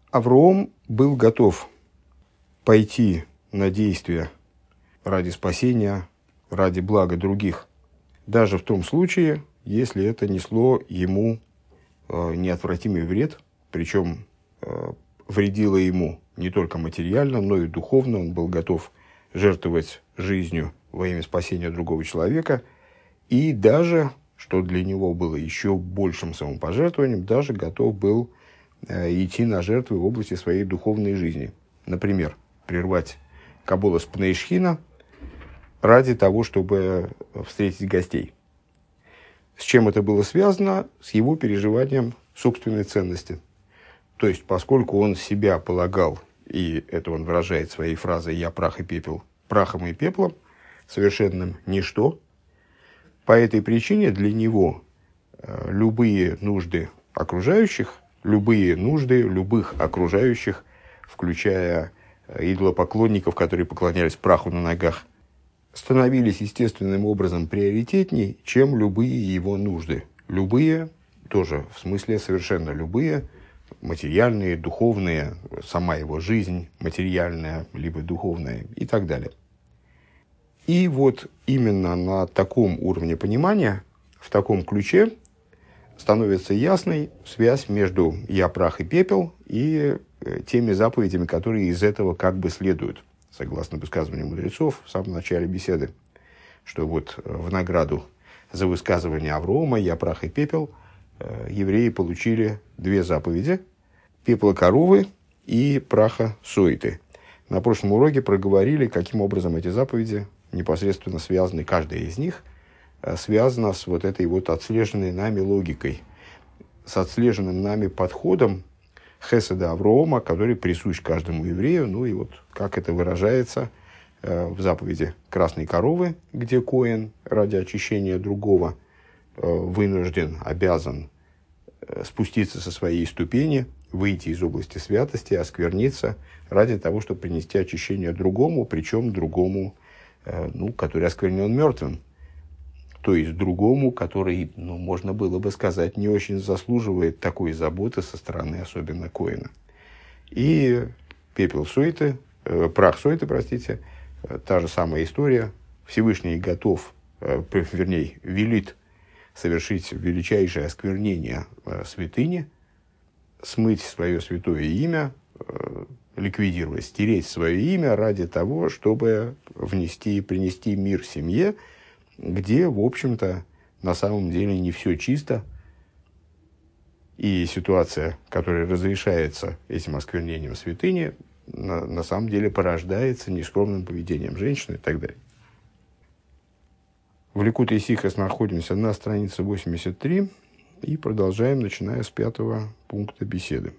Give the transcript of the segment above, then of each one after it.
Авраам был готов пойти на действия ради спасения, ради блага других, даже в том случае, если это несло ему неотвратимый вред, причем вредило ему не только материально, но и духовно. Он был готов жертвовать жизнью во имя спасения другого человека, и даже, что для него было еще большим самопожертвованием, даже готов был идти на жертвы в области своей духовной жизни. Например, прервать Каболас Пнейшхина ради того, чтобы встретить гостей. С чем это было связано? С его переживанием собственной ценности. То есть, поскольку он себя полагал, и это он выражает своей фразой «я прах и пепел», прахом и пеплом, совершенным ничто, по этой причине для него любые нужды окружающих, любых окружающих, включая идолопоклонников, которые поклонялись праху на ногах, становились естественным образом приоритетней, чем любые его нужды. Любые, тоже в смысле совершенно любые, материальные, духовные, сама его жизнь материальная, либо духовная и так далее. И вот именно на таком уровне понимания, в таком ключе, становится ясной связь между «я прах и пепел» и теми заповедями, которые из этого как бы следуют, согласно высказыванию мудрецов в самом начале беседы, что вот в награду за высказывание Авроама «я прах и пепел» евреи получили две заповеди – пепла коровы и праха сойты. На прошлом уроке проговорили, каким образом эти заповеди непосредственно связаны, каждая из них связана с вот этой вот отслеженной нами логикой, с отслеженным нами подходом хеседа Авроама, который присущ каждому еврею. Ну и вот как это выражается в заповеди красной коровы, где коэн ради очищения другого вынужден, обязан спуститься со своей ступени, выйти из области святости, оскверниться ради того, чтобы принести очищение другому, причем другому, который осквернен мертвым. То есть другому, который, можно было бы сказать, не очень заслуживает такой заботы со стороны особенно коэна. И пепел сойты, прах сойты, простите, та же самая история. Всевышний готов, велит совершить величайшее осквернение святыни, смыть свое святое имя, ликвидировать, стереть свое имя ради того, чтобы принести мир семье, где, в общем-то, на самом деле не все чисто, и ситуация, которая разрешается этим осквернением святыни, на самом деле порождается нескромным поведением женщины и так далее. В Ликутей Сихос находимся на странице 83 и продолжаем, начиная с 5-го пункта беседы.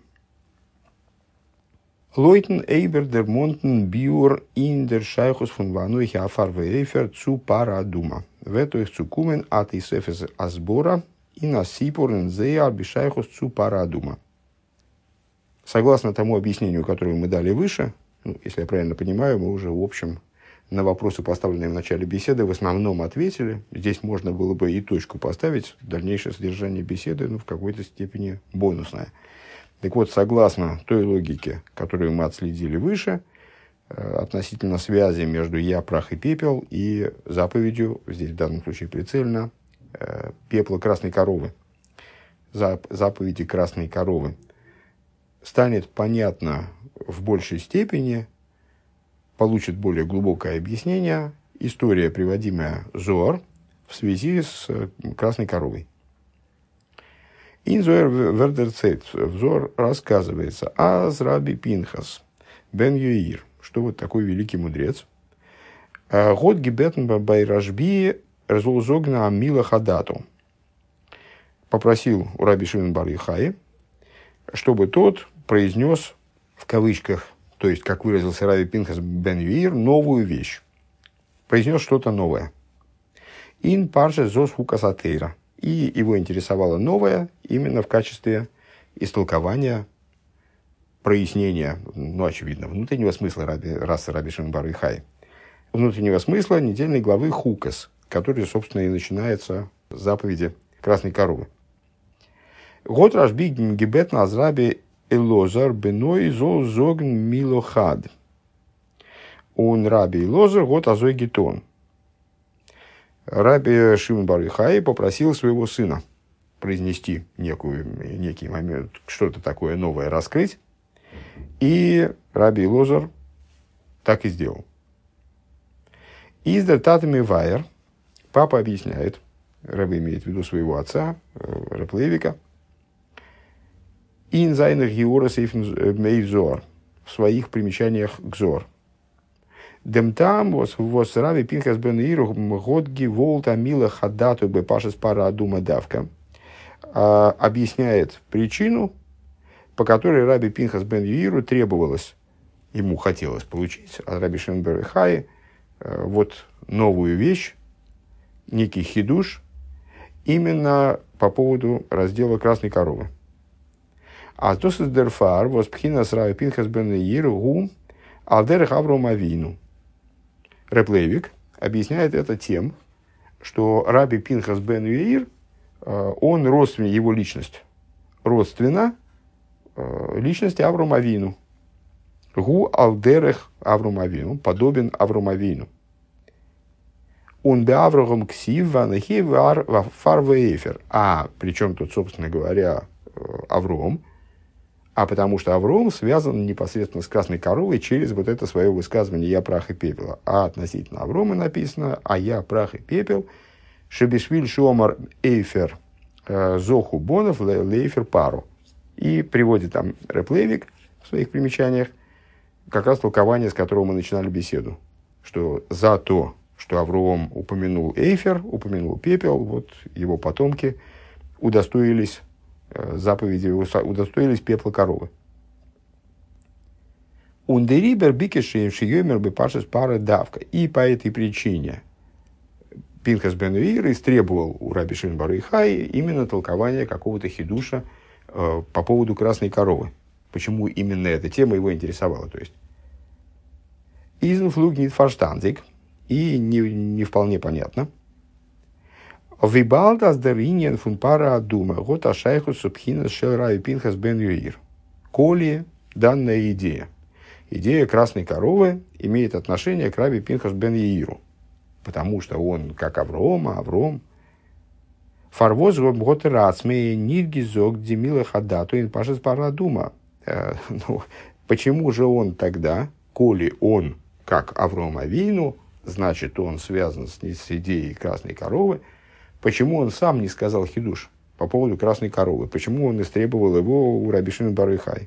Лойтен эйбер дер монтен биур ин дер шайхус фун вануихи афар вейфер цу парадума. В эту их цукумен ат и сефес асбора и насипурен зеяр бишайхус цу парадума. Согласно тому объяснению, которое мы дали выше, если я правильно понимаю, мы уже, в общем, на вопросы, поставленные в начале беседы, в основном ответили. Здесь можно было бы и точку поставить. Дальнейшее содержание беседы, в какой-то степени бонусное. Так вот, согласно той логике, которую мы отследили выше, относительно связи между «я, прах и пепел» и заповедью, здесь в данном случае прицельно, пепла красной коровы, заповеди красной коровы, станет понятно в большей степени, получит более глубокое объяснение история, приводимая Зоар в связи с красной коровой. Инзоэр вердерцейт, взор рассказывается аз раби Пинхас бен Юир, что вот такой великий мудрец. Год гибетн бай Рашби резолзогна амила хадату. Попросил у раби Шимон бар Йохаи, чтобы тот произнес, в кавычках, то есть, как выразился раби Пинхас бен Юир, новую вещь. Произнес что-то новое. Ин парше зос хукасатейра. И его интересовало новое именно в качестве истолкования, прояснения, очевидно, внутреннего смысла расы раби Шимон бар Йохаи. Внутреннего смысла недельной главы Хукас, который, собственно, и начинается с заповеди красной коровы. Год Рашби гибет на азраби Элозар беной зол зогн милохад. Он раби Элозар вот азой гетон. Раби Шимон бар Йохай попросил своего сына произнести некий момент, что-то такое новое раскрыть. И раби Элозар так и сделал. Издер татами вайер. Папа объясняет, раби имеет в виду своего отца, раб Левика, ин зайнах георас мейзор, в своих примечаниях к зор. Дем там вос раби Пинхас бен Яир годги волта мила хадату бе пашес пара адума давка, объясняет причину, по которой раби Пинхас бен Яиру требовалось, ему хотелось получить от раби Шимон бар Йохай вот новую вещь, некий хидуш, именно по поводу раздела красной коровы. А то с дерфар воспхинас раби Пинхас бен Яир гу алдерах Авром Авину. Реб Левик объясняет это тем, что раби Пинхас бен Яир, он родственник, его личность родственна личности Авром Авину. Гу алдерех Авром Авину, подобен Авром Авину. Он бе Аврогом ксив ванахи фарвеефер. А причем тут, собственно говоря, Авром, а потому что Авром связан непосредственно с красной коровой через вот это свое высказывание «я прах и пепел». А относительно Аврома написано «а я прах и пепел, шебешвиль шомар эйфер зоху бонов лейфер пару». И приводит там реб Левик в своих примечаниях как раз толкование, с которого мы начинали беседу, что за то, что Авром упомянул эйфер, упомянул пепел, вот его потомки удостоились заповеди, удостоились пепла коровы. Ундерибер бикешем шиёмер бепашес пара давка. И по этой причине Пинхас бен Яир истребовал у раби Шимон бар Йохай именно толкование какого-то хидуша по поводу красной коровы. Почему именно эта тема его интересовала? То есть «Изенфлуг нит фарштандик», и не вполне понятно. «Вибалдас дер иньян фун пара адума, гот ашайху субхинас шел раби Пинхас бен Яир». Коли данная идея, идея красной коровы, имеет отношение к раби Пинхас бен Яиру, потому что он, как Авром, «Фарвоз гот рацмей нидгизок демила хадату ин пашес пара адума». Почему же он тогда, коли он, как Авром Авину, значит, он связан с идеей красной коровы, почему он сам не сказал хидуш по поводу красной коровы? Почему он истребовал его у раби Шимон бар Йохай?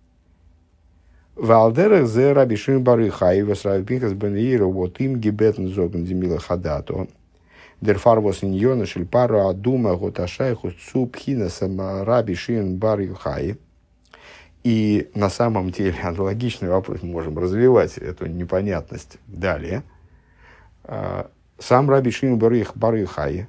Валдерах зе раби Шимон бар Йохай вос раби Пинхас бен Яир вот им гибетн зогн демила хадату дерфар вос иньона шель пару адума гот ашайху цупхинасам раби Шимон бар Йохай. И на самом деле аналогичный вопрос мы можем развивать эту непонятность далее. Сам раби Шимон бар Йохай,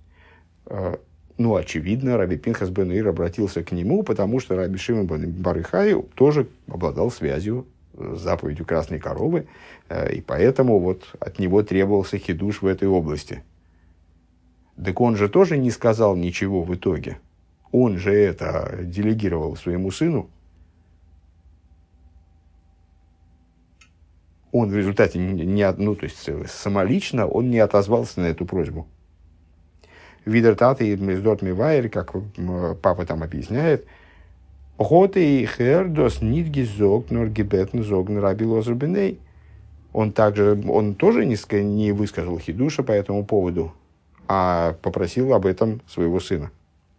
очевидно, раби Пинхас бен Яир обратился к нему, потому что раби Шимон бар Йохай тоже обладал связью с заповедью красной коровы, и поэтому вот от него требовался хидуш в этой области. Так он же тоже не сказал ничего в итоге. Он же это делегировал своему сыну. Он в результате, самолично он не отозвался на эту просьбу. Видертат и миздот мивайер, как папа там объясняет, «Хоте и хердос нидги зог нор гибетн зогн раби Элозар бен Яир». Он тоже не высказал хидуша по этому поводу, а попросил об этом своего сына.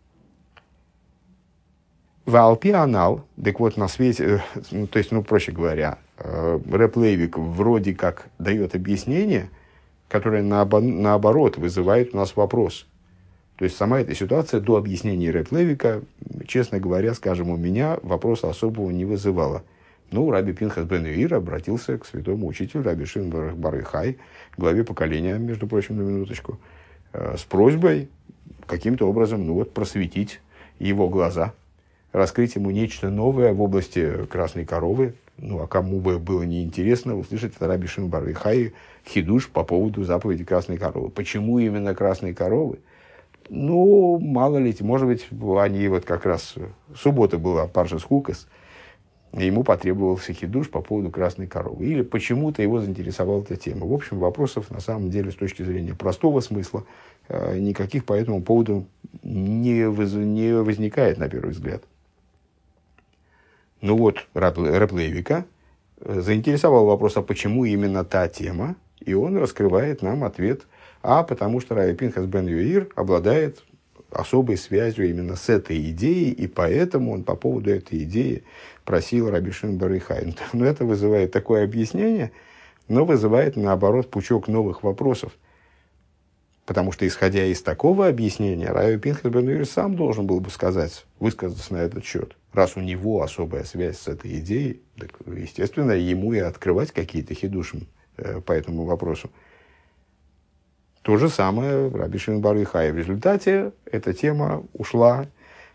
Валпи анал, так вот на свете, проще говоря, реб Левик вроде как дает объяснение, которое наоборот вызывает у нас вопрос. То есть сама эта ситуация до объяснения реб Левика, честно говоря, скажем, у меня вопроса особого не вызывала. Раби Пинхас бен Яир обратился к святому учителю раби Шимон бар Йохай, главе поколения, между прочим, на минуточку, с просьбой каким-то образом просветить его глаза, раскрыть ему нечто новое в области красной коровы. А кому бы было неинтересно услышать от раби Шимон бар Йохай хидуш по поводу заповеди красной коровы. Почему именно красной коровы? Мало ли, может быть, они как раз... Суббота была, Паршас Хукас, ему потребовался хидуш по поводу красной коровы. Или почему-то его заинтересовала эта тема. В общем, вопросов, на самом деле, с точки зрения простого смысла, никаких по этому поводу не возникает, на первый взгляд. Ну вот, Реб Лейвика заинтересовал вопрос, а почему именно та тема? И он раскрывает нам ответ, потому что Раби Пинхас бен Юир обладает особой связью именно с этой идеей, и поэтому он по поводу этой идеи просил Раби Шимон бар Йохай. Но это вызывает такое объяснение, но вызывает, наоборот, пучок новых вопросов. Потому что, исходя из такого объяснения, Раби Пинхас бен Юир сам должен был бы высказаться на этот счет. Раз у него особая связь с этой идеей, так, естественно, ему и открывать какие-то хидушим по этому вопросу. То же самое Раби Шимон бар Йохай. В результате эта тема ушла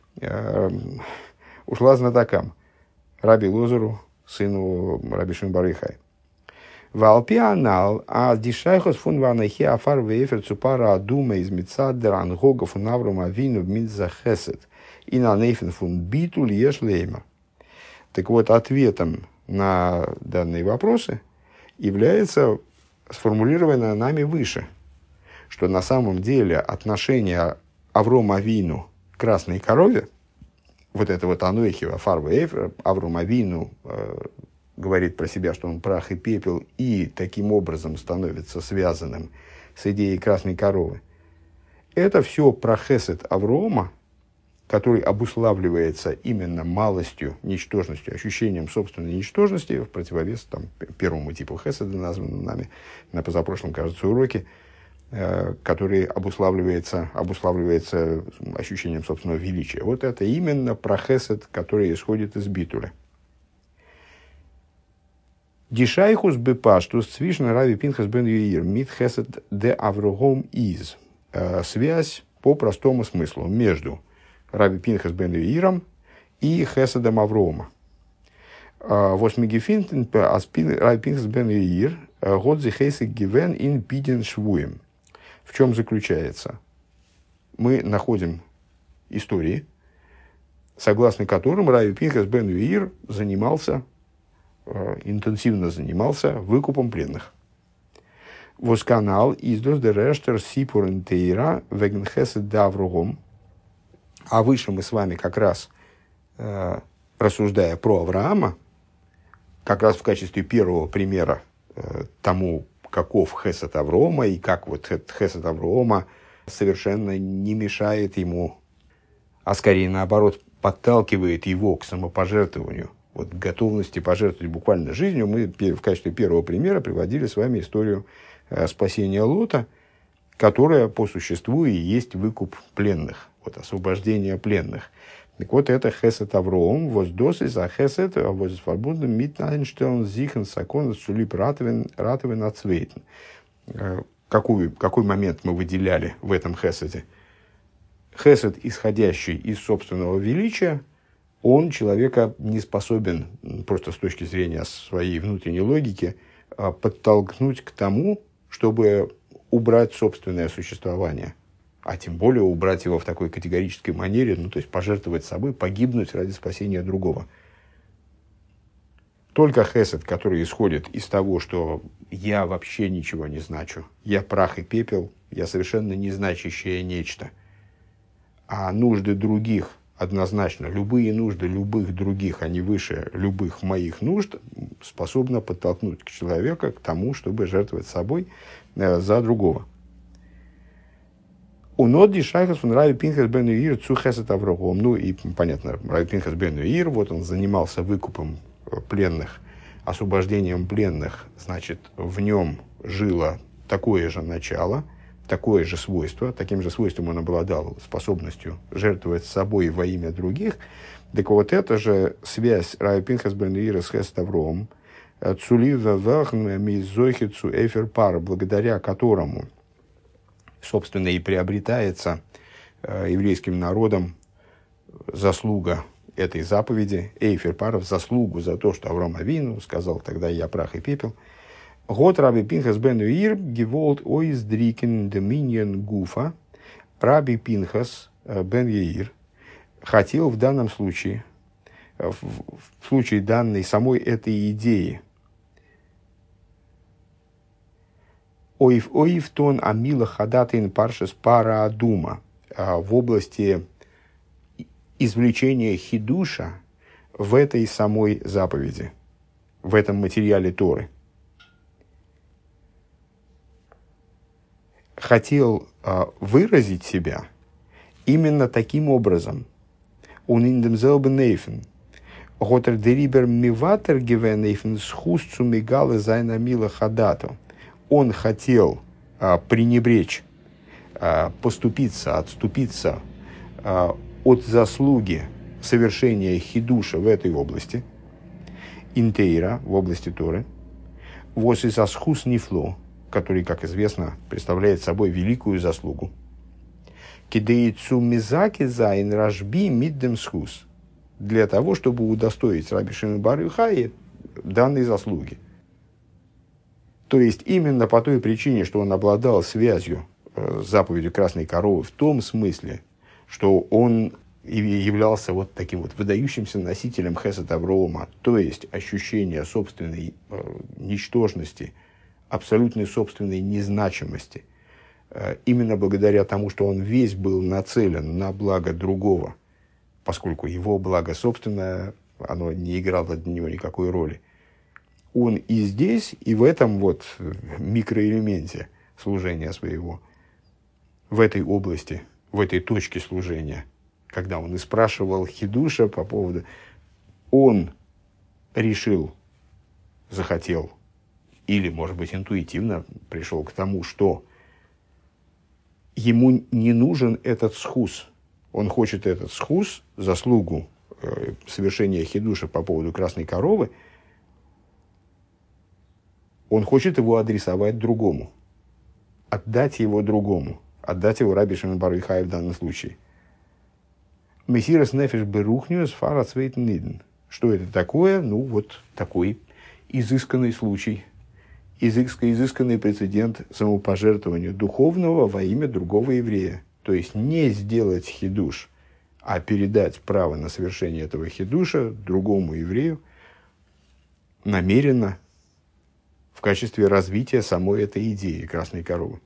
знатокам, Раби Лозеру, сыну Раби Шимон бар Йохай. Валпианал, а дишайхос фун ванахи афар вейфер цупара адума из мицаддер ангога фун Авром Авину в Мидзахесет и на нейфен фун битуль ешлейма. Так вот, ответом на данные вопросы является сформулированное нами выше, что на самом деле отношение Аврома Авину к красной корове, вот это вот анойхива фарва эйфер, Авром Авину говорит про себя, что он прах и пепел, и таким образом становится связанным с идеей красной коровы. Это все про хесед Аврома, который обуславливается именно малостью, ничтожностью, ощущением собственной ничтожности, в противовес первому типу хеседа, названному нами на позапрошлом, кажется, уроке, который обуславливается ощущением собственного величия. Вот это именно про хесед, который исходит из битуля. Дишайхус бепаштус цвишна Раби Пинхас бен Юир мит хесед де Аврогом из. Связь по простому смыслу между Раби Пинхас бен Юиром и хеседом Аврома. Восьмигефинтен Раби Пинхас бен Юир годзи хесед гивен ин пиден швуем. В чем заключается? Мы находим истории, согласно которым Раби Пинхас бен Юир интенсивно занимался выкупом пленных. Восканал издос де рештер сипурен тейра веген хесед да Аврогом. А выше мы с вами как раз, рассуждая про Авраама, как раз в качестве первого примера тому, каков хесед Аврома, и как вот этот хесед Аврома совершенно не мешает ему, а скорее наоборот подталкивает его к самопожертвованию, вот готовности пожертвовать буквально жизнью. Мы в качестве первого примера приводили с вами историю спасения Лота, которая по существу и есть выкуп пленных, вот освобождение пленных. Так вот, это хесед Авроом, воздосы за хесед, возводбундом митнайнштелн зихен сакон сулип ратовен ацвейтен. Какой момент мы выделяли в этом хеседе? Хесед, исходящий из собственного величия, он человека не способен, просто с точки зрения своей внутренней логики, подтолкнуть к тому, чтобы убрать собственное существование. А тем более убрать его в такой категорической манере, то есть пожертвовать собой, погибнуть ради спасения другого. Только хесед, который исходит из того, что я вообще ничего не значу, я прах и пепел, я совершенно незначащее нечто, а нужды других однозначно, любые нужды любых других, они выше любых моих нужд, способны подтолкнуть человека к тому, чтобы жертвовать собой за другого. Унодди шайхас фун Раби Пинхас бен Юир цу хесед Аврогом. Ну и понятно, Раби Пинхас бен Юир, вот он занимался выкупом пленных, освобождением пленных, значит, в нем жило такое же начало, такое же свойство, таким же свойством он обладал, способностью жертвовать собой во имя других. Так вот, это же связь Раби Пинхас бен Юира с хесед Аврогом, цулива вахн мизохицу эфер пар, благодаря которому собственно, и приобретается еврейским народом заслуга этой заповеди, Эйфер Паров, заслугу за то, что Авраам Авину сказал, тогда я прах и пепел. Год Раби Пинхас бен Юир геволт ойз дрикен доминион гуфа. Раби Пинхас бен Юир хотел в данном случае в случае данной самой этой идеи. Оив тон амила хадатин паршес пара адума, в области извлечения хидуша в этой самой заповеди, в этом материале Торы. Хотел выразить себя именно таким образом. Он in demselben Neifen. Готер дерибер миватер гивен Neifen схусцу мигалы зайна мила хадату. Он хотел пренебречь, поступиться, отступиться от заслуги совершения хидуша в этой области, интейра, в области Торы, вос из асхус нифло, который, как известно, представляет собой великую заслугу. Кидеицу мизаки зайн рашби миддем схус, для того, чтобы удостоить Раби Шимон бар Йохай данной заслуги. То есть, именно по той причине, что он обладал связью с заповедью Красной Коровы, в том смысле, что он являлся вот таким вот выдающимся носителем хесед Аврома, то есть ощущение собственной ничтожности, абсолютной собственной незначимости, именно благодаря тому, что он весь был нацелен на благо другого, поскольку его благо собственное, оно не играло для него никакой роли. Он и здесь, и в этом вот микроэлементе служения своего, в этой области, в этой точке служения, когда он и спрашивал хидуша по поводу, он решил, захотел, или, может быть, интуитивно пришел к тому, что ему не нужен этот схус. Он хочет этот схус, заслугу совершения хидуша по поводу Красной Коровы, он хочет его адресовать другому, отдать его другому, отдать его Раби Шимон бар Йохай в данном случае. Мессирас нефеш берухниус фара цвейтен ниден. Что это такое? Ну, вот такой изысканный случай, изысканный прецедент самопожертвования духовного во имя другого еврея. То есть не сделать хидуш, а передать право на совершение этого хидуша другому еврею намеренно, в качестве развития самой этой идеи Красной Коровы.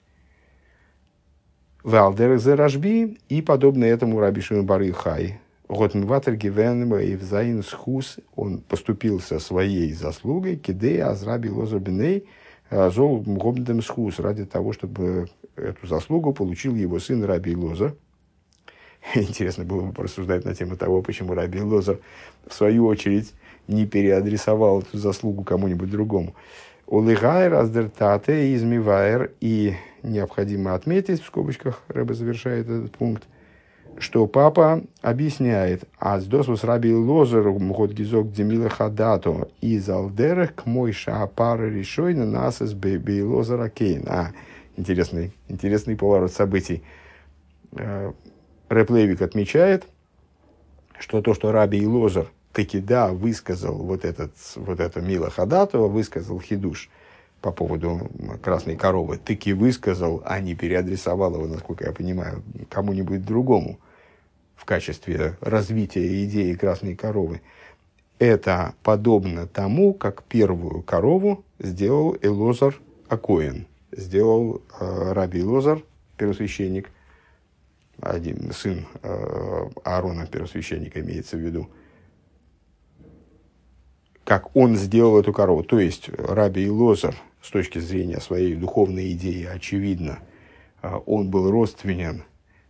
Валдер зе Рашби, и подобно этому Раби Шимон бар Йохай, Готмватер гивен и взаин схус, он поступился своей заслугой, кидея азраби лоза беней, зол гобдем схус, ради того, чтобы эту заслугу получил его сын Раби Лоза. Интересно было бы порассуждать на тему того, почему Раби Лоза, в свою очередь, не переадресовал эту заслугу кому-нибудь другому. Улыгай раздертате измивайр, и необходимо отметить, в скобочках Рэбе завершает этот пункт, что папа объясняет, аздосус Раби Лозер мгот гизок демила хадато из алдерах к мой шаапара решойна насас бей Лозера кейн. Интересный поворот событий. Рэб Левик отмечает, что то, что Раби Лозер таки да высказал вот это мила хадато, высказал хидуш по поводу Красной Коровы, таки высказал, а не переадресовал его, насколько я понимаю, кому-нибудь другому в качестве развития идеи Красной Коровы. Это подобно тому, как первую корову сделал Элозар а-Коэн, сделал Раби Элозар, первосвященник, один сын Аарона, первосвященника, имеется в виду, как он сделал эту корову. То есть Раби Элозар, с точки зрения своей духовной идеи, очевидно, он был родственен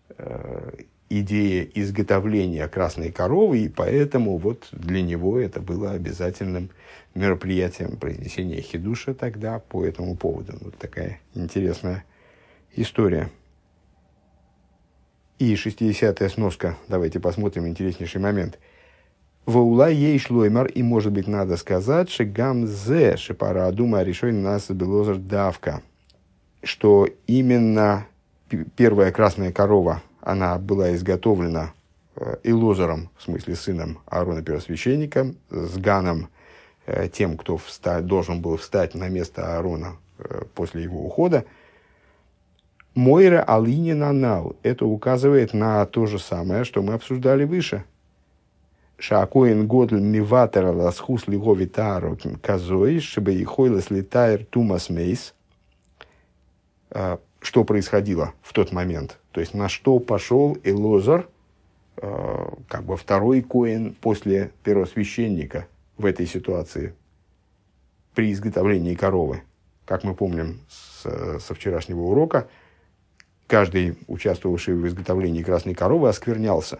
идее изготовления красной коровы, и поэтому вот для него это было обязательным мероприятием произнесения хидуша тогда по этому поводу. Вот такая интересная история. И 60-я сноска. Давайте посмотрим интереснейший момент. Ваула ей шлоймар, и, может быть, надо сказать, шегамзе шепара дума решой нас белозар давка, что именно первая красная корова, она была изготовлена Элозаром, в смысле сыном Аарона первосвященника, с Ганом, тем, кто должен был встать на место Аарона после его ухода. Мойра алинин анал. Это указывает на то же самое, что мы обсуждали выше. Шаакоин годль миватер ласхус лигови таару казой, чтобы и хойлас летайр тумас мейс. Что происходило в тот момент? То есть, на что пошел Элозар, как бы второй коэн после первосвященника в этой ситуации при изготовлении коровы. Как мы помним со вчерашнего урока, каждый, участвовавший в изготовлении красной коровы, осквернялся.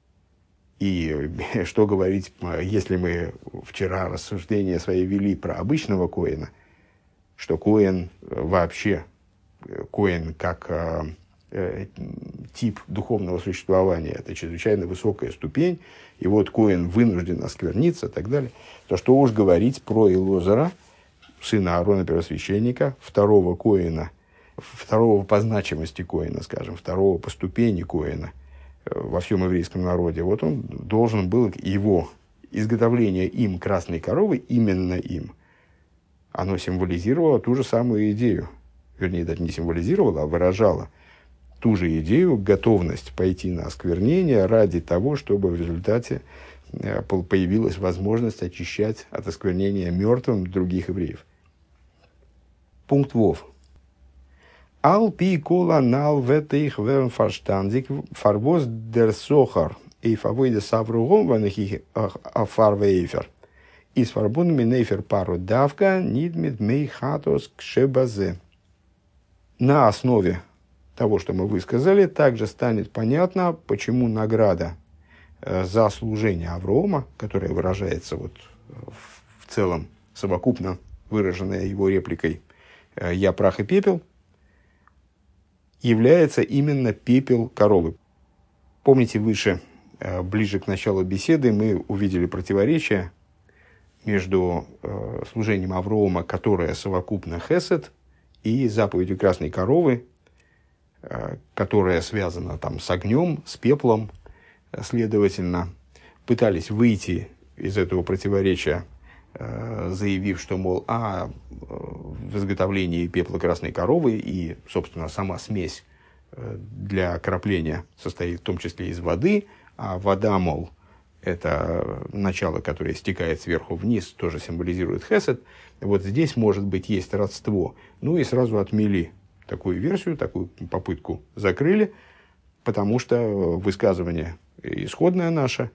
И что говорить, если мы вчера рассуждения свои вели про обычного коэна, что коэн вообще, коэн как тип духовного существования, это чрезвычайно высокая ступень, и вот коэн вынужден оскверниться и так далее, то что уж говорить про Элозара, сына Аарона первосвященника, второго коэна, второго по значимости коэна, скажем, второго по ступени коэна во всем еврейском народе. Вот он должен был, его изготовление им красной коровы, именно им, оно символизировало ту же самую идею. Вернее, даже не символизировало, а выражало ту же идею, готовность пойти на осквернение ради того, чтобы в результате появилась возможность очищать от осквернения мертвым других евреев. Пункт Вов. Ал пи кола нал ветеих верн фарштандик фарвоз дер сохар и фавойде савругом ванахи афарвейфер. Из фарбун минейфер пару давка нидмит мейхатос кшебазе. На основе того, что мы высказали, также станет понятно, почему награда за служение Аврома, которая выражается вот в целом совокупно выраженная его репликой «Я прах и пепел», является именно пепел коровы. Помните, выше, ближе к началу беседы, мы увидели противоречие между служением Аврома, которое совокупно хесед, и заповедью красной коровы, которая связана там с огнем, с пеплом. Следовательно, пытались выйти из этого противоречия, заявив, что, мол, в изготовлении пепла красной коровы и, собственно, сама смесь для окропления состоит в том числе из воды, а вода, мол, это начало, которое стекает сверху вниз, тоже символизирует хесед. Вот здесь, может быть, есть родство. Ну и сразу отмели такую версию, такую попытку закрыли, потому что высказывание исходное наше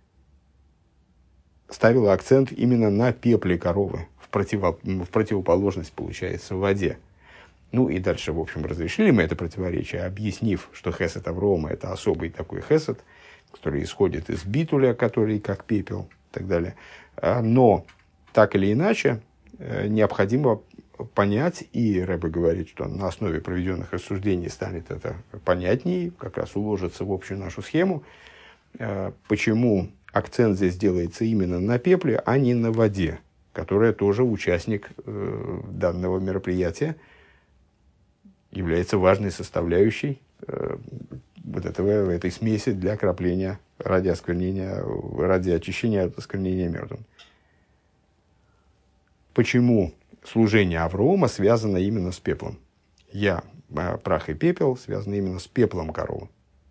ставило акцент именно на пепле коровы, в противоположность, получается, в воде. Ну и дальше, в общем, разрешили мы это противоречие, объяснив, что хесед Аврома – это особый такой хесед, который исходит из битуля, который как пепел и так далее. Но так или иначе необходимо понять, и Рэбе говорит, что на основе проведенных рассуждений станет это понятнее, как раз уложится в общую нашу схему, почему акцент здесь делается именно на пепле, а не на воде, которая тоже участник данного мероприятия, является важной составляющей этой смеси для окропления ради очищения от осквернения мертвым. Почему служение Аврома связано именно с пеплом? Я, прах и пепел, связаны именно с пеплом коровы.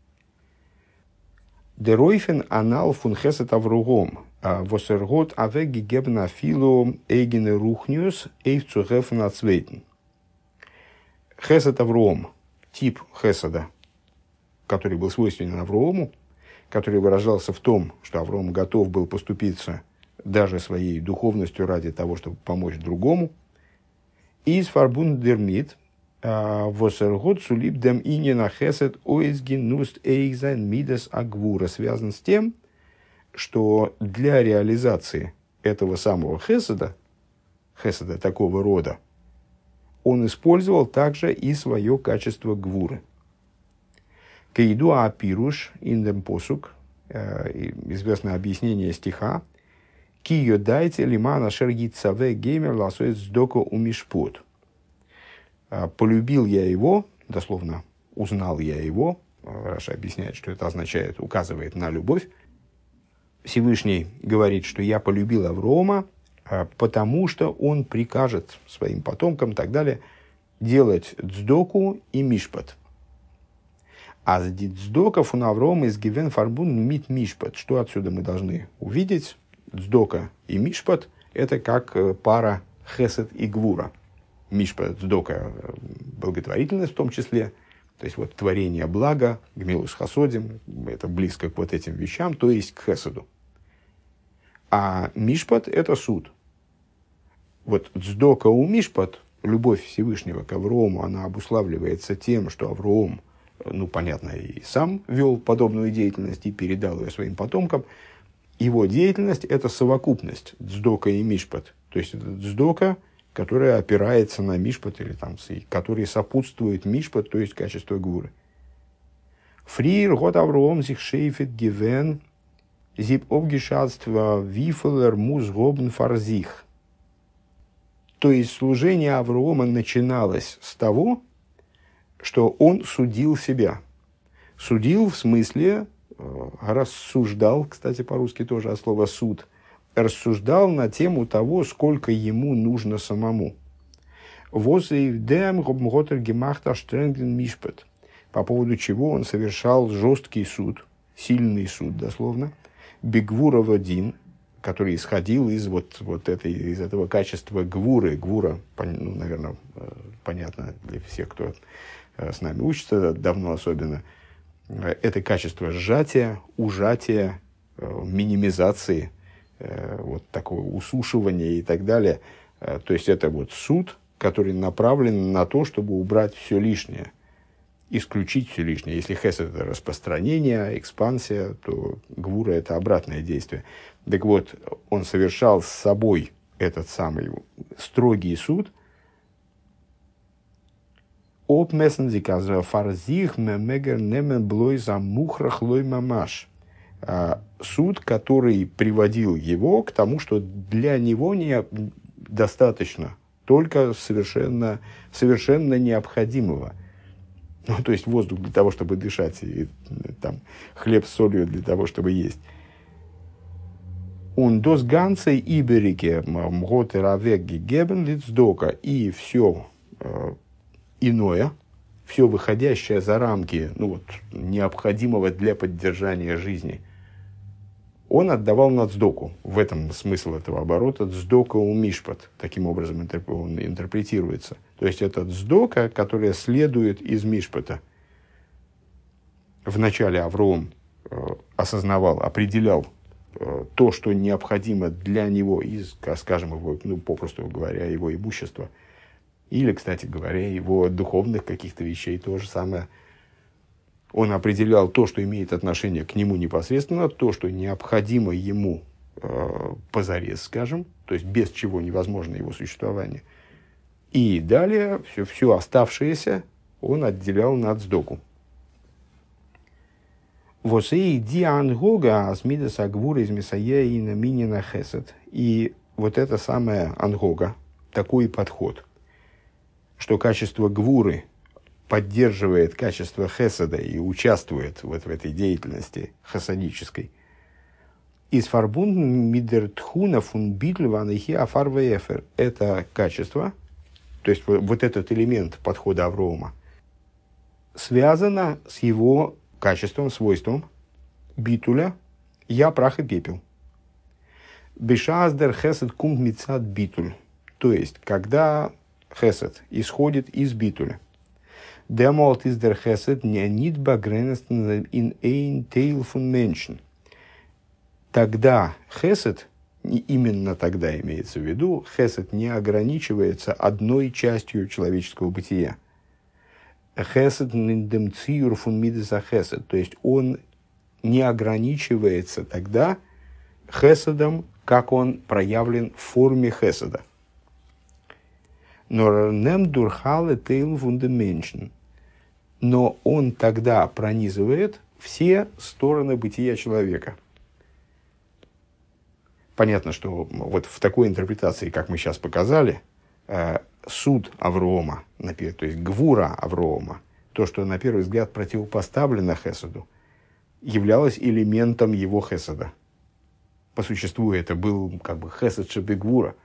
Деройфен анал фун хесед Авругом, восергот авеги гебна фило эйгене рухниус эйвцугефен ацвейтен. Хесед Авром, тип хеседа, который был свойственен Аврому, который выражался в том, что Авром готов был поступиться даже своей духовностью ради того, чтобы помочь другому. Из фарбундермит восергот сулиб дем инина хесед оизгин нуст эйгзайн мидас агвура связан с тем, что для реализации этого самого хеседа такого рода, он использовал также и свое качество гвуры. Кейду апируш индем посук, известное объяснение стиха, кио дайте лимана шергит саве геймер ласоет сдоко умишпот. Полюбил я его, дословно узнал я его, Раша объясняет, что это означает, указывает на любовь. Всевышний говорит, что я полюбил Аврома, потому что он прикажет своим потомкам и так далее делать цдоку и мишпат. А с дздока фун Авром из гивен фарбун мит мишпат. Что отсюда мы должны увидеть? Дздока и мишпат – это как пара хесед и гвура. Мишпат, дздока – благотворительность в том числе. То есть, вот творение блага, гмилус хасодим, это близко к вот этим вещам, то есть к хеседу. А мишпат – это суд. Вот дздока у мишпат, любовь Всевышнего к Аврому, она обуславливается тем, что Авром, ну, понятно, и сам вел подобную деятельность и передал ее своим потомкам. Его деятельность – это совокупность дздока и мишпат. То есть, это дздока, которая опирается на мишпат, или там, который сопутствует мишпат, то есть качество гвуры. Фриер гот Авром зих шейфет гивен зиб обгешатства вифелер мус гобн фарзих. То есть, служение Аврома начиналось с того, что он судил себя. Судил в смысле, рассуждал, кстати, по-русски тоже от слова «суд», рассуждал на тему того, сколько ему нужно самому. По поводу чего он совершал жесткий суд, сильный суд, дословно, бигвура вадин, который исходил из из этого качества гвуры. Гвура, ну, наверное, понятно для всех, кто с нами учится, давно особенно. Это качество сжатия, ужатия, минимизации, вот такого усушивания и так далее. То есть, это вот суд, который направлен на то, чтобы убрать все лишнее, исключить все лишнее. Если хесед – это распространение, экспансия, то гвура – это обратное действие. Так вот, он совершал с собой этот самый строгий суд. Суд, который приводил его к тому, что для него достаточно только совершенно необходимого. Ну, то есть воздух для того, чтобы дышать, и там, хлеб с солью для того, чтобы есть. Он дос ганцей иберике мготы равек гебен лицдока, и все иное, все выходящее за рамки необходимого для поддержания жизни, он отдавал на цдоку. В этом смысл этого оборота. Цдока у мишпат. Таким образом он интерпретируется. То есть, это цдока, которая следует из мишпата. Вначале Авром осознавал, определял то, что необходимо для него из, скажем, его, попросту говоря, его имущества. Или, кстати говоря, его духовных каких-то вещей, то же самое. Он определял то, что имеет отношение к нему непосредственно, то, что необходимо ему позарез, скажем, то есть без чего невозможно его существование. И далее все оставшееся он отделял на цдоку. И вот это самое ангога, такой подход, что качество гвуры поддерживает качество хеседа и участвует вот в этой деятельности хасадической. Из фарбунд мидертхуна фун битльванахи афарвеефер. Это качество, то есть вот этот элемент подхода Аврома, связано с его качеством, свойством битуля «я прах и пепел». Бешаздер хесед кум мицад битуль. То есть, когда хесед исходит из битуля. Демолт из дер хесед не нит багренестен ин эйн тейл фун меншен. Тогда хесед, именно тогда имеется в виду, хесед не ограничивается одной частью человеческого бытия. Хесед ниндем циюр фун мидеса хесед. То есть, он не ограничивается тогда хеседом, как он проявлен в форме хеседа. Но он тогда пронизывает все стороны бытия человека. Понятно, что вот в такой интерпретации, как мы сейчас показали, суд Аврома, то есть гвура Аврома, то, что на первый взгляд противопоставлено хеседу, являлось элементом его хеседа. По существу это был как бы хесед шебегвура.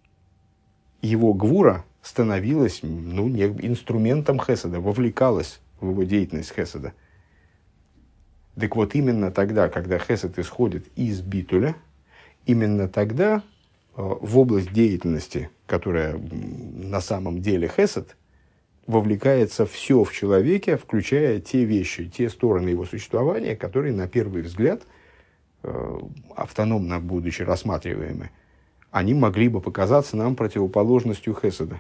Его гвура становилась инструментом хеседа, вовлекалась в его деятельность хеседа. Так вот, именно тогда, когда хесед исходит из битуля, именно тогда в область деятельности, которая на самом деле хесед, вовлекается все в человеке, включая те вещи, те стороны его существования, которые на первый взгляд, автономно будучи рассматриваемы, они могли бы показаться нам противоположностью хеседа.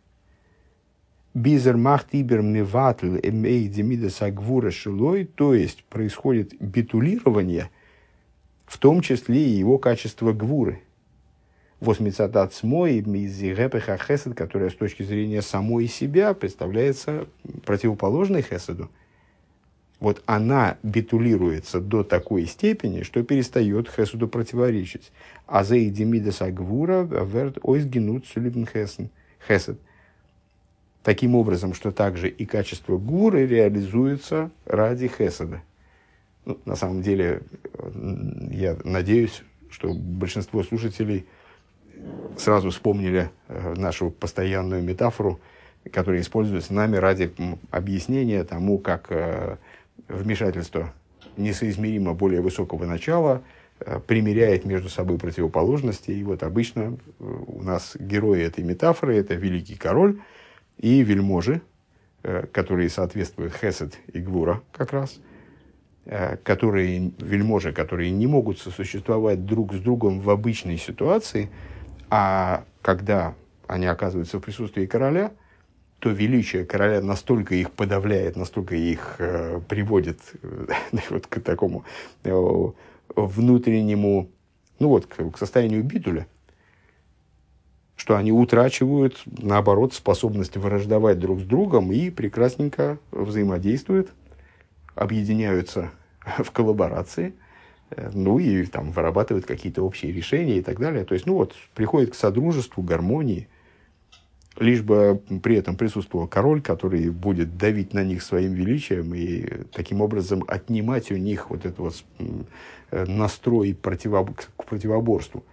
Бизер махт ибер миватль эмей демидес агвура шилой, то есть происходит битулирование, в том числе и его качество гвуры. Восьмицатат смой мизи гэпэха хесед, которая с точки зрения самой себя представляется противоположной хеседу. Вот она битулируется до такой степени, что перестает хеседу противоречить. А за демидес агвура верт ойсгенут сулибн хесед. Таким образом, что также и качество гуры реализуется ради хеседа. Ну, на самом деле, я надеюсь, что большинство слушателей сразу вспомнили нашу постоянную метафору, которая используется нами ради объяснения тому, как вмешательство несоизмеримо более высокого начала примиряет между собой противоположности. И вот обычно у нас герои этой метафоры – это великий король и вельможи, которые соответствуют хесед и гвура как раз, вельможи, которые не могут сосуществовать друг с другом в обычной ситуации, а когда они оказываются в присутствии короля, то величие короля настолько их подавляет, настолько их приводит вот к такому внутреннему, к состоянию битуля, что они утрачивают, наоборот, способность враждовать друг с другом и прекрасненько взаимодействуют, объединяются в коллаборации, и там вырабатывают какие-то общие решения и так далее. То есть, приходит к содружеству, гармонии, лишь бы при этом присутствовал король, который будет давить на них своим величием и таким образом отнимать у них вот этот вот настрой к противоборству.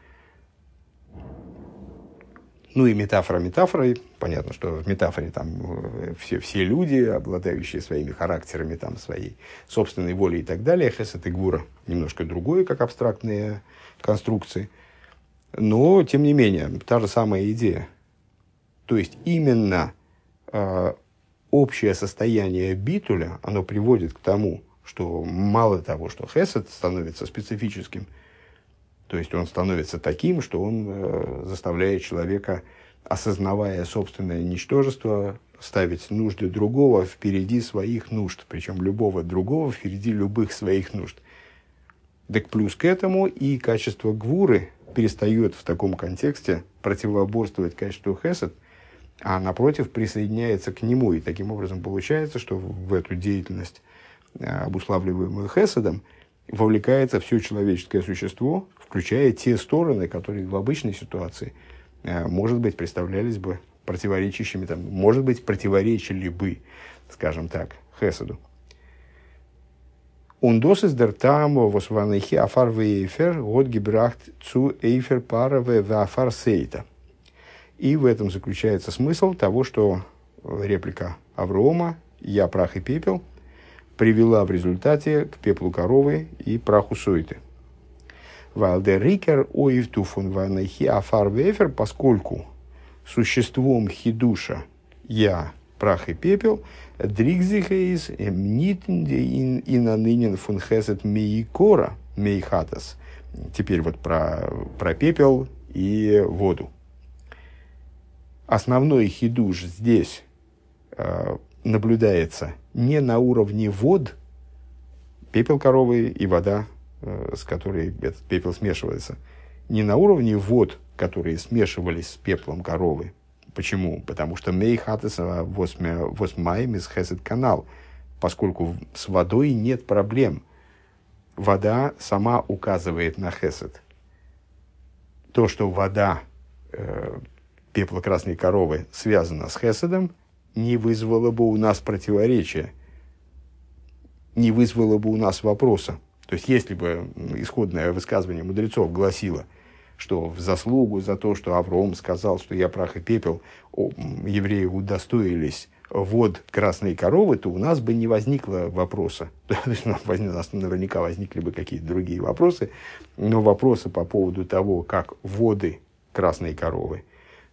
И метафора метафорой. Понятно, что в метафоре там все люди, обладающие своими характерами, там, своей собственной волей и так далее. Хесед и гвура немножко другое, как абстрактные конструкции. Но, тем не менее, та же самая идея. То есть, именно общее состояние битуля, оно приводит к тому, что мало того, что хесед становится специфическим, то есть он становится таким, что он заставляет человека, осознавая собственное ничтожество, ставить нужды другого впереди своих нужд, причем любого другого впереди любых своих нужд. Так плюс к этому и качество гвуры перестает в таком контексте противоборствовать качеству хесед, а напротив присоединяется к нему. И таким образом получается, что в эту деятельность, обуславливаемую хеседом, вовлекается все человеческое существо, включая те стороны, которые в обычной ситуации, может быть, представлялись бы противоречащими, может быть, противоречили бы, скажем так, хеседу. «Ундос из дертам восванахи афар вейфер год гебрахт цу эйфер параве вафар сейта». И в этом заключается смысл того, что реплика Аврома «Я прах и пепел» привела в результате к пеплу коровы и праху сойты. Валдерикер оивту фун ванахи афар вейфер, поскольку существом хидуша «Я прах и пепел» дригзихейс нитн инанынен фун хесет мейкора мейхатас. Теперь вот про пепел и воду. Основной хидуш здесь наблюдается не на уровне вод, пепел коровы и вода, с которой этот пепел смешивается, не на уровне вод, которые смешивались с пеплом коровы. Почему? Потому что мейхатеса восмаем из хесед канал, поскольку с водой нет проблем. Вода сама указывает на хесед. То, что вода пепла красной коровы связана с хеседом, не вызвало бы у нас противоречия, не вызвало бы у нас вопроса. То есть, если бы исходное высказывание мудрецов гласило, что в заслугу за то, что Авраам сказал, что я прах и пепел, евреи удостоились вод красной коровы, то у нас бы не возникло вопроса. У нас наверняка возникли бы какие-то другие вопросы, но вопросы по поводу того, как воды красной коровы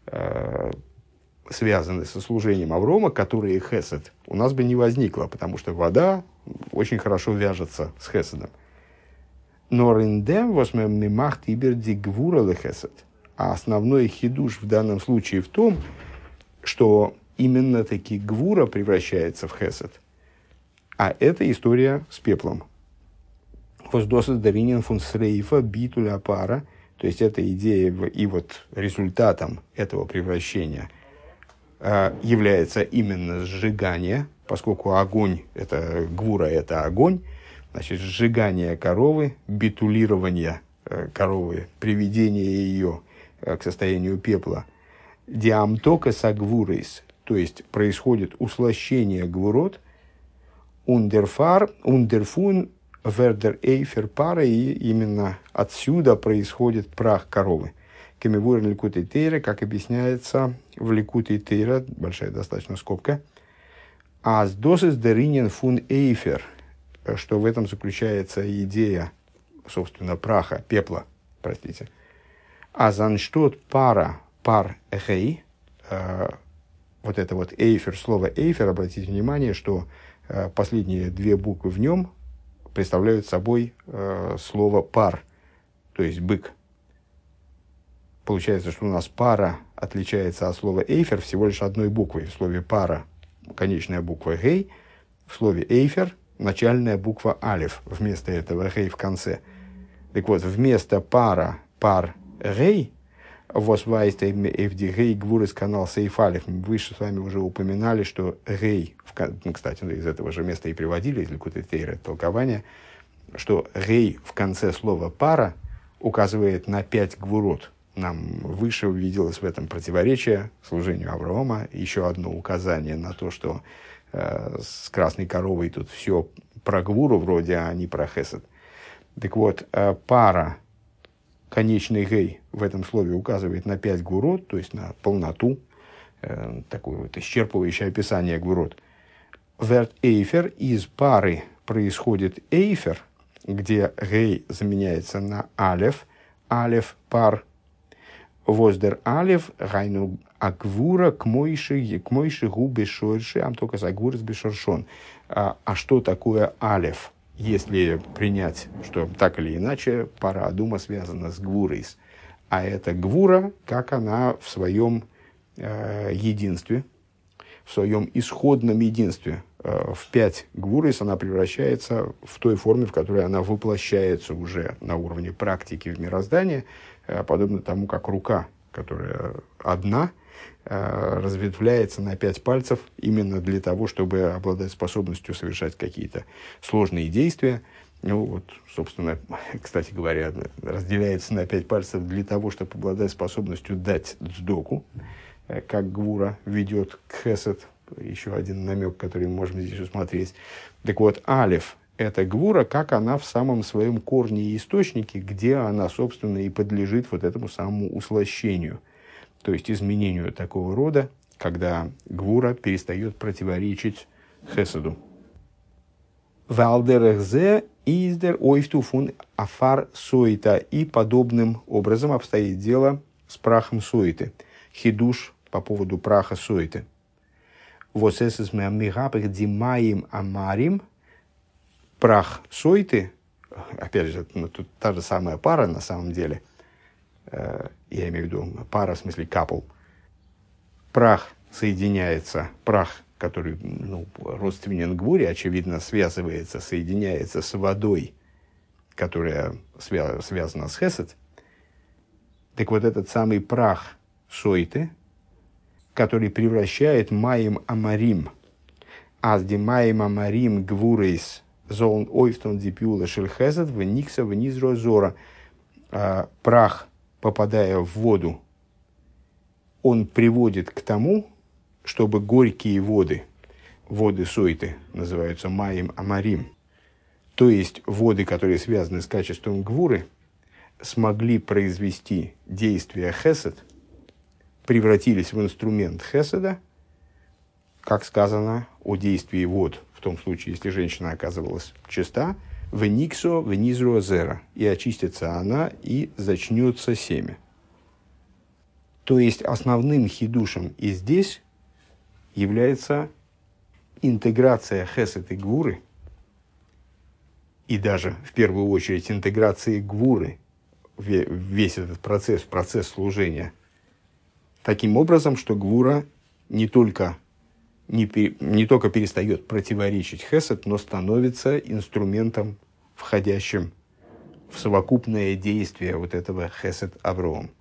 связаны со служением Аврома, которые хесед, у нас бы не возникло, потому что вода очень хорошо вяжется с хеседом. Но риндем восьмемимах тиберди гвура хесед. А основной хидуш в данном случае в том, что именно таки гвура превращается в хесед. А это история с пеплом. Воздосад даринин фун срейфа битуля пара. То есть, эта идея и вот результатом этого превращения является именно сжигание, поскольку огонь, это гвура, это огонь, значит, сжигание коровы, битулирование коровы, приведение ее к состоянию пепла. Диамтока сагвурейс, то есть происходит услощение гвурот, ундерфун вердер эйфер пара, и именно отсюда происходит прах коровы. Кемивур ликутей тейра, как объясняется в ликутей тейра, большая достаточно скобка, а с досыс деринен фун эйфер, что в этом заключается идея, собственно, праха, пепла, простите. А занштот пар эхей, вот это вот эйфер, слово эйфер, обратите внимание, что последние две буквы в нем представляют собой слово пар, то есть бык. Получается, что у нас пара отличается от слова эйфер всего лишь одной буквой. В слове пара конечная буква гей, в слове эйфер начальная буква алиф, вместо этого гей в конце. Так вот, вместо пар гей, восвайстейм эфдигей гвурис канал сейф алиф. Мы выше с вами уже упоминали, что гей, кстати, из этого же места и приводили, из Ликутей Тейра толкование, что гей в конце слова пара указывает на 5 гвурот. Нам выше увиделось в этом противоречие служению Авраама. Еще одно указание на то, что с красной коровой тут все про гвуру вроде, а не про хесед. Так вот, пара, конечный гей в этом слове указывает на 5 гвурот, то есть на полноту, такое вот исчерпывающее описание гвурот. Верт эйфер, из пары происходит эйфер, где гей заменяется на алеф, алеф пар. Воздер алев гайну агвура к мойши губы шорши, ам только загвурс бешоршон. А что такое алев, если принять, что так или иначе пара адума связана с гвурейс? А это гвура, как она в своем единстве, в своем исходном единстве. В 5 гвурейс она превращается в той форме, в которой она воплощается уже на уровне практики в мироздании, подобно тому, как рука, которая одна, разветвляется на 5 пальцев именно для того, чтобы обладать способностью совершать какие-то сложные действия. Ну, вот, собственно, кстати говоря, разделяется на 5 пальцев для того, чтобы обладать способностью дать цдоку, как гвура ведет к хесед. Еще один намек, который мы можем здесь усмотреть. Так вот, алеф – это гвура, как она в самом своем корне и источнике, где она, собственно, и подлежит вот этому самому услощению, то есть изменению такого рода, когда гвура перестает противоречить хеседу. Валдерехзе издер ойфту фун афар сойта. И подобным образом обстоит дело с прахом сойты. Хидуш по поводу праха сойты. Восэсэс мэгапэх димаим амарим. Прах сойты, опять же, тут та же самая пара на самом деле, я имею в виду пара в смысле капл. Прах соединяется, прах, который родственен гвуре, очевидно, связывается, соединяется с водой, которая связана с хесед. Так вот, этот самый прах сойты, который превращает маим амарим, азди маим амарим гвурейс, золн ойфтон дипюла шельхезет в никса в низрозора. Прах, попадая в воду, он приводит к тому, чтобы горькие воды, воды сойты, называются маим амарим, то есть воды, которые связаны с качеством гвуры, смогли произвести действие хесед, превратились в инструмент хеседа, как сказано о действии вод, в том случае, если женщина оказывалась чиста, «вениксо венизро зера», и очистится она, и зачнется семя. То есть основным хидушем и здесь является интеграция хесед и гвуры, и даже в первую очередь интеграции гвуры в весь этот процесс служения, таким образом, что гвура не только перестает противоречить хесед, но становится инструментом, входящим в совокупное действие вот этого хесед Авроам.